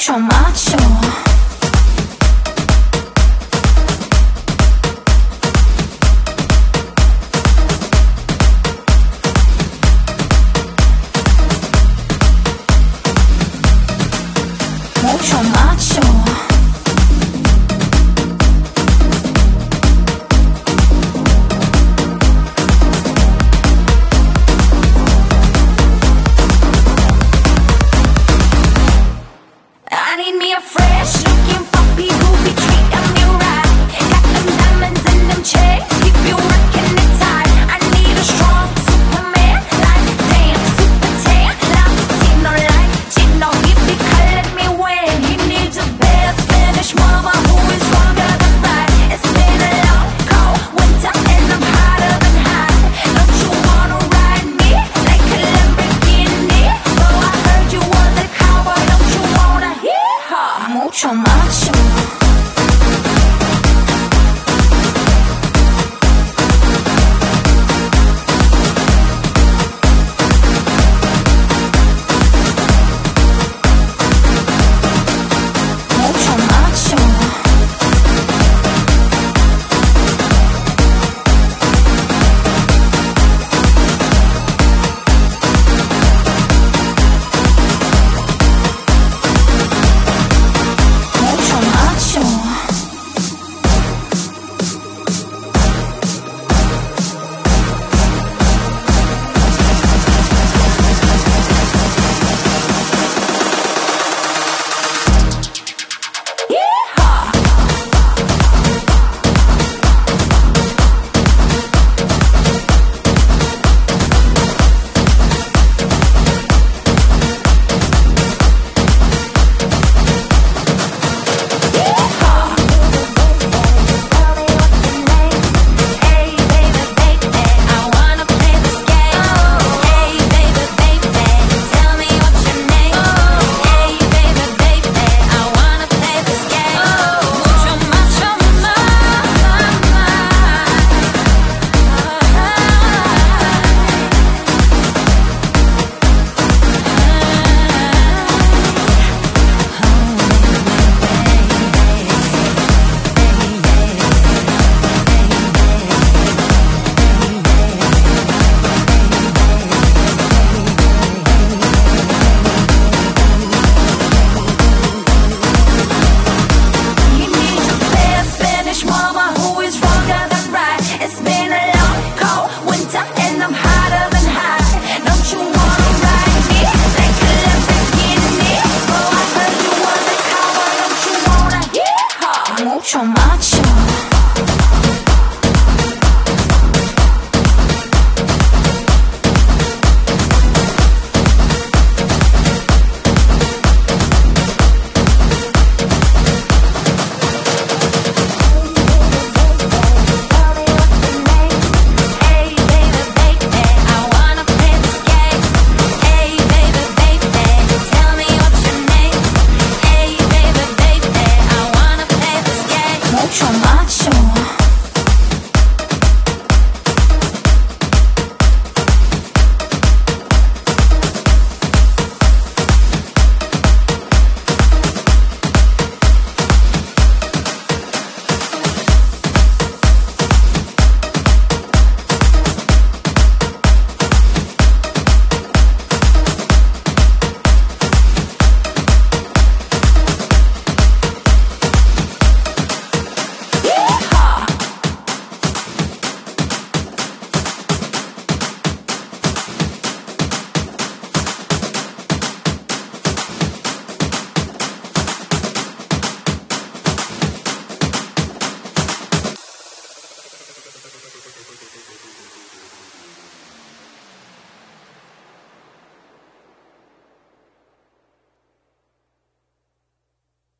Mucho macho. Mucho macho. I need me a fresh looking puppy who be treating me right. Got them diamonds in them chains, keep you working it tight. I need a strong Superman, like damn super tan. Latino like Gino, he be calling me when he needs a bad Spanish mama who is stronger than right. It's been a long, cold winter and I'm hotter than hot. Don't you wanna ride me like a Lamborghini? Though I heard you was a cowboy, don't you wanna hear her? Mucho macho.